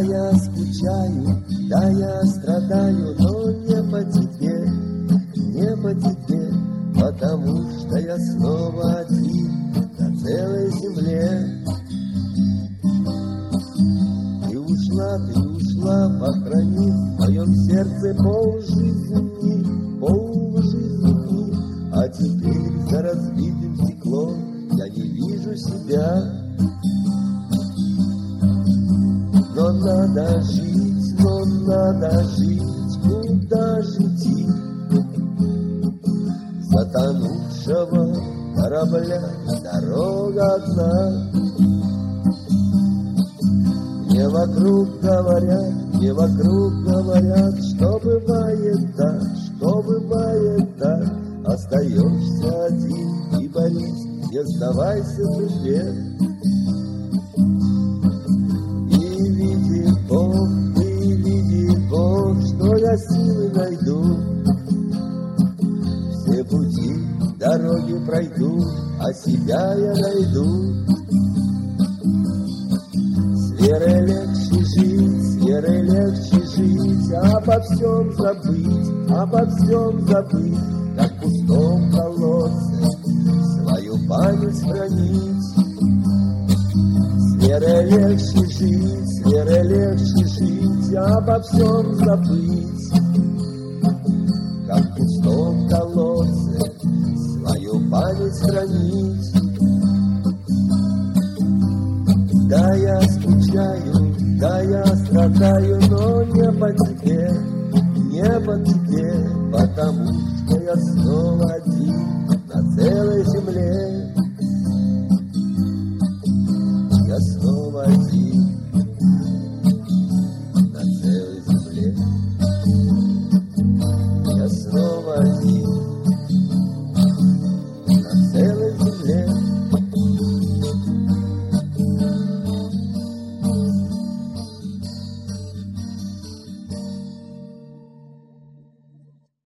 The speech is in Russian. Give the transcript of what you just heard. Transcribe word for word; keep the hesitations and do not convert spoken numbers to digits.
я скучаю, да я страдаю, но не по тебе, не по тебе, потому что я снова один на целой земле. Ты ушла, ты ушла, похоронив в моем сердце полжизни, полжизни, а теперь за разбитым стеклом я не вижу себя. Но надо жить, но надо жить, куда же идти? Затонувшего корабля дорога одна. Мне вокруг говорят, мне вокруг говорят, что бывает так, что бывает так. Остаешься один и борись, не сдавайся в судьбе. И видит Бог, и видит Бог, что я силы найду. Все пути, дороги пройду, а себя я найду. С верой легче жить, с верой легче жить, обо всем забыть, обо всем забыть, как в пустом колодце свою память хранить. С верой легче жить, с верой легче жить, обо всем забыть, как в пустом колодце свою память хранить. Да, я скучаю, да, я страдаю, но не по тебе, не по тебе, потому что я снова один на целой земле. Я снова один на целой земле.